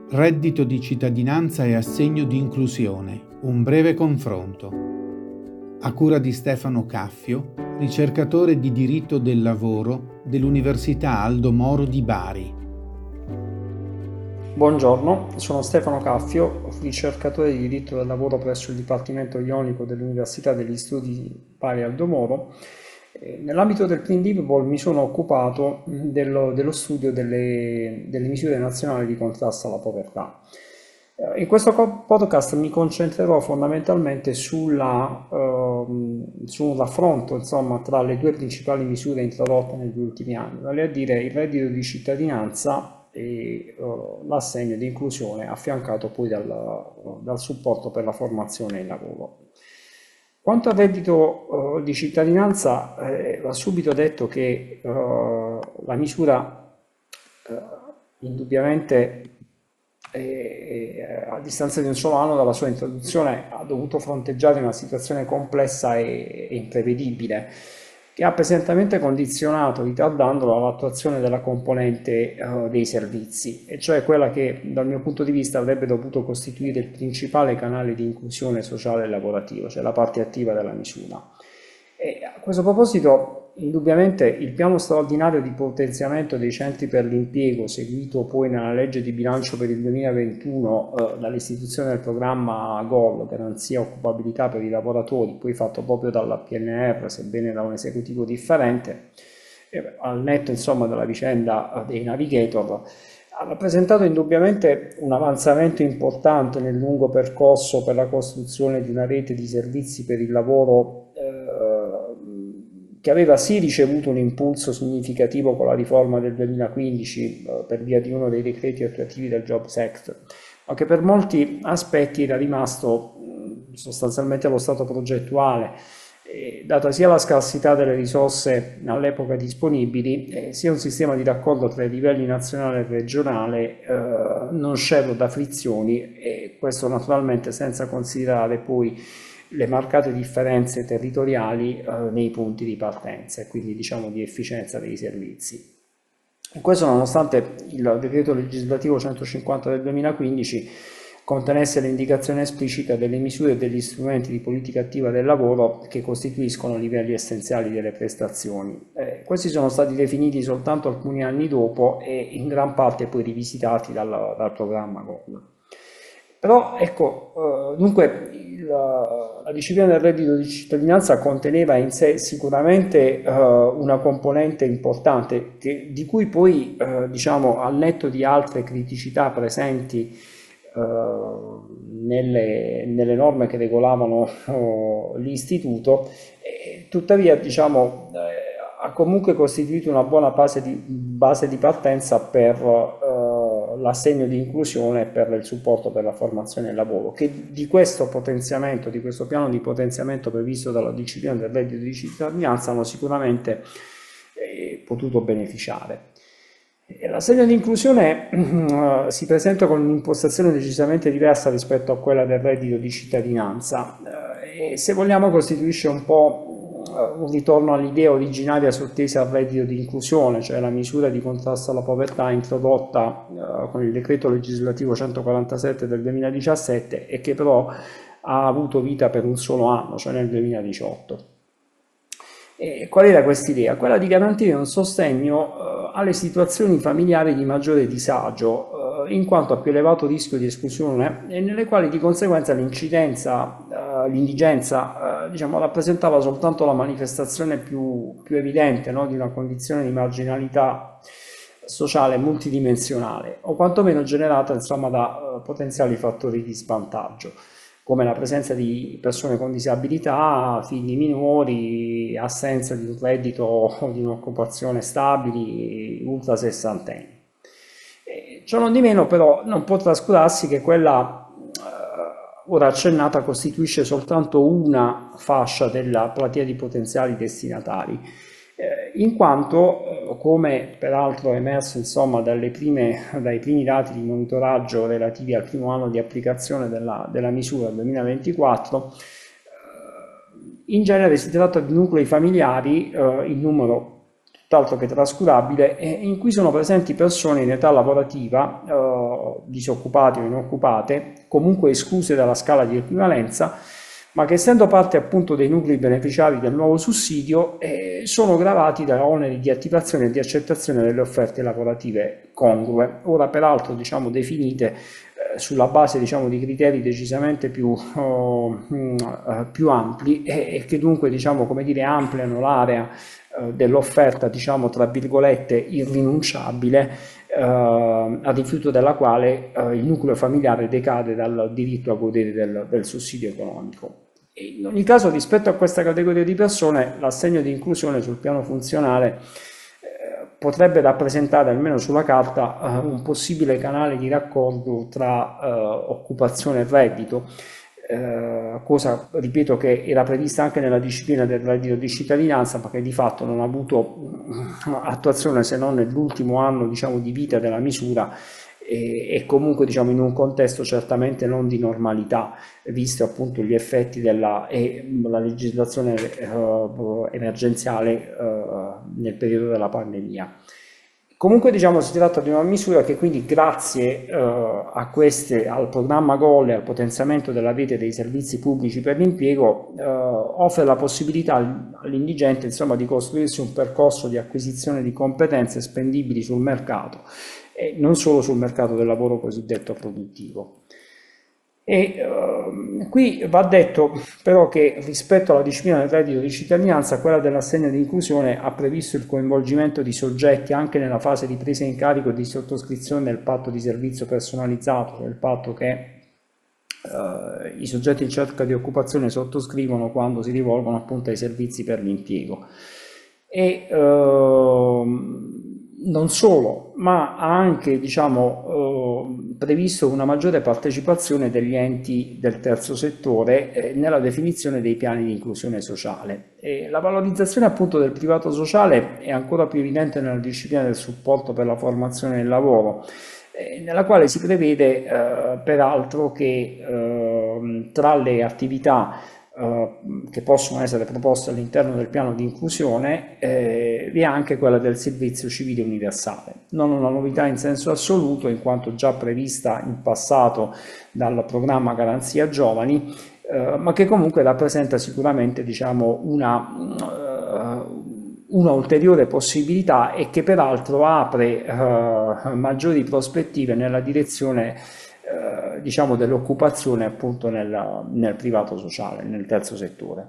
Reddito di cittadinanza e assegno di inclusione, un breve confronto. A cura di Stefano Caffio, ricercatore di diritto del lavoro dell'Università Aldo Moro di Bari. Buongiorno, sono Stefano Caffio, ricercatore di diritto del lavoro presso il Dipartimento Ionico dell'Università degli Studi Bari Aldo Moro. Nell'ambito del Clean Development mi sono occupato dello studio delle misure nazionali di contrasto alla povertà. In questo podcast mi concentrerò fondamentalmente su un raffronto, insomma, tra le due principali misure introdotte negli ultimi anni, vale a dire il reddito di cittadinanza e l'assegno di inclusione, affiancato poi dal supporto per la formazione e il lavoro. Quanto al reddito di cittadinanza, va subito detto che la misura indubbiamente a distanza di un solo anno dalla sua introduzione ha dovuto fronteggiare una situazione complessa e imprevedibile, che ha pesantemente condizionato, ritardando l'attuazione della componente dei servizi, e cioè quella che dal mio punto di vista avrebbe dovuto costituire il principale canale di inclusione sociale e lavorativa, cioè la parte attiva della misura. E a questo proposito, indubbiamente, il piano straordinario di potenziamento dei centri per l'impiego, seguito poi nella legge di bilancio per il 2021 dall'istituzione del programma GOL, Garanzia Occupabilità per i Lavoratori, poi fatto proprio dalla PNR, sebbene da un esecutivo differente, al netto insomma della vicenda dei navigator, ha rappresentato indubbiamente un avanzamento importante nel lungo percorso per la costruzione di una rete di servizi per il lavoro che aveva sì ricevuto un impulso significativo con la riforma del 2015 per via di uno dei decreti attuativi del Jobs Act, ma che per molti aspetti era rimasto sostanzialmente allo stato progettuale, data sia la scarsità delle risorse all'epoca disponibili, sia un sistema di raccordo tra i livelli nazionale e regionale non scevro da frizioni, e questo naturalmente senza considerare poi le marcate differenze territoriali nei punti di partenza e quindi diciamo di efficienza dei servizi. Questo nonostante il decreto legislativo 150 del 2015 contenesse l'indicazione esplicita delle misure e degli strumenti di politica attiva del lavoro che costituiscono livelli essenziali delle prestazioni. Questi sono stati definiti soltanto alcuni anni dopo e in gran parte poi rivisitati dal programma GOL. Però ecco, dunque la disciplina del reddito di cittadinanza conteneva in sé sicuramente una componente importante di cui poi diciamo al netto di altre criticità presenti nelle norme che regolavano l'istituto, tuttavia diciamo ha comunque costituito una buona base di partenza per l'assegno di inclusione e per il supporto per la formazione e il lavoro, che di questo potenziamento, di questo piano di potenziamento previsto dalla disciplina del reddito di cittadinanza hanno sicuramente potuto beneficiare. L'assegno di inclusione si presenta con un'impostazione decisamente diversa rispetto a quella del reddito di cittadinanza e, se vogliamo, costituisce un po' un ritorno all'idea originaria sottesa al reddito di inclusione, cioè la misura di contrasto alla povertà introdotta con il decreto legislativo 147 del 2017 e che però ha avuto vita per un solo anno, cioè nel 2018. E qual era questa idea? Quella di garantire un sostegno alle situazioni familiari di maggiore disagio, in quanto a più elevato rischio di esclusione e nelle quali di conseguenza l'indigenza diciamo, rappresentava soltanto la manifestazione più evidente, no, di una condizione di marginalità sociale multidimensionale o quantomeno generata insomma, da potenziali fattori di svantaggio, come la presenza di persone con disabilità, figli minori, assenza di un reddito o di un'occupazione stabili, ultra sessantenni. Ciò non di meno però non può trascurarsi che quella ora accennata costituisce soltanto una fascia della platea di potenziali destinatari, in quanto, come peraltro è emerso insomma, dai primi dati di monitoraggio relativi al primo anno di applicazione della misura 2024, in genere si tratta di nuclei familiari, in numero tutt'altro che trascurabile, in cui sono presenti persone in età lavorativa, disoccupate o inoccupate, comunque escluse dalla scala di equivalenza, ma che essendo parte appunto dei nuclei beneficiari del nuovo sussidio sono gravati da oneri di attivazione e di accettazione delle offerte lavorative congrue, ora peraltro definite sulla base di criteri decisamente più ampli e che dunque ampliano l'area dell'offerta tra virgolette irrinunciabile, a rifiuto della quale il nucleo familiare decade dal diritto a godere del sussidio economico. E in ogni caso, rispetto a questa categoria di persone, l'assegno di inclusione sul piano funzionale potrebbe rappresentare, almeno sulla carta, un possibile canale di raccordo tra occupazione e reddito, cosa, ripeto, che era prevista anche nella disciplina del reddito di cittadinanza, ma che di fatto non ha avuto attuazione se non nell'ultimo anno di vita della misura, e comunque in un contesto certamente non di normalità, visto appunto gli effetti la legislazione emergenziale nel periodo della pandemia. Comunque si tratta di una misura che quindi grazie al programma GOL e al potenziamento della rete dei servizi pubblici per l'impiego offre la possibilità all'indigente di costruirsi un percorso di acquisizione di competenze spendibili sul mercato e non solo sul mercato del lavoro cosiddetto produttivo. E qui va detto però che rispetto alla disciplina del reddito di cittadinanza, quella dell'assegno di inclusione ha previsto il coinvolgimento di soggetti anche nella fase di presa in carico e di sottoscrizione del patto di servizio personalizzato, cioè il patto che i soggetti in cerca di occupazione sottoscrivono quando si rivolgono appunto ai servizi per l'impiego. E non solo, ma ha anche previsto una maggiore partecipazione degli enti del terzo settore nella definizione dei piani di inclusione sociale. E la valorizzazione appunto del privato sociale è ancora più evidente nella disciplina del supporto per la formazione del lavoro, nella quale si prevede peraltro che tra le attività che possono essere proposte all'interno del piano di inclusione vi è anche quella del servizio civile universale. Non una novità in senso assoluto, in quanto già prevista in passato dal programma Garanzia Giovani, ma che comunque rappresenta sicuramente una ulteriore possibilità e che peraltro apre maggiori prospettive nella direzione dell'occupazione appunto nel privato sociale, nel terzo settore.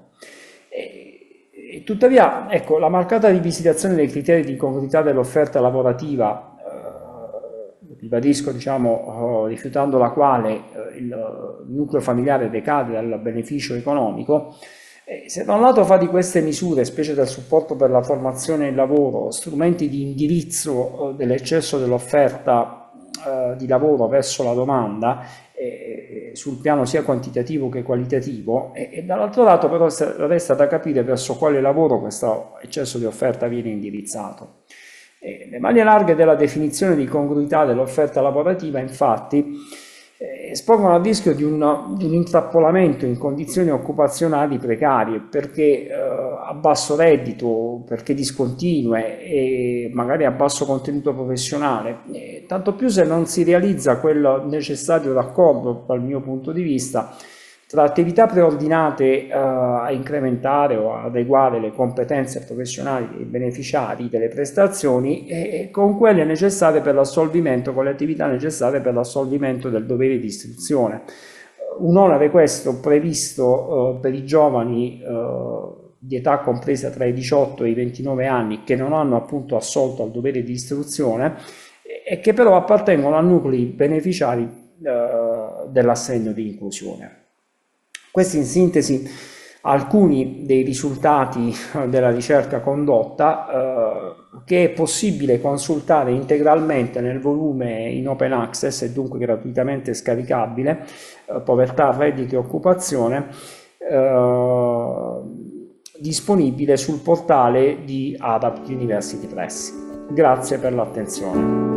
E tuttavia, ecco, la marcata rivisitazione dei criteri di congruità dell'offerta lavorativa, ribadisco, rifiutando la quale il nucleo familiare decade dal beneficio economico, se da un lato fa di queste misure, specie del supporto per la formazione e il lavoro, strumenti di indirizzo dell'eccesso dell'offerta di lavoro verso la domanda sul piano sia quantitativo che qualitativo, e dall'altro lato però resta da capire verso quale lavoro questo eccesso di offerta viene indirizzato. Le maglie larghe della definizione di congruità dell'offerta lavorativa infatti espongono al rischio di un intrappolamento in condizioni occupazionali precarie, perché a basso reddito, perché discontinue e magari a basso contenuto professionale, tanto più se non si realizza quel necessario raccordo, dal mio punto di vista, tra attività preordinate a incrementare o adeguare le competenze professionali dei beneficiari delle prestazioni e con quelle necessarie per l'assolvimento, con le attività necessarie per l'assolvimento del dovere di istruzione. Un onere questo previsto per i giovani di età compresa tra i 18 e i 29 anni che non hanno appunto assolto al dovere di istruzione e che però appartengono a nuclei beneficiari dell'assegno di inclusione. Questi in sintesi alcuni dei risultati della ricerca condotta, che è possibile consultare integralmente nel volume in open access e dunque gratuitamente scaricabile, Povertà, reddito e occupazione, disponibile sul portale di ADAPT University Press. Grazie per l'attenzione.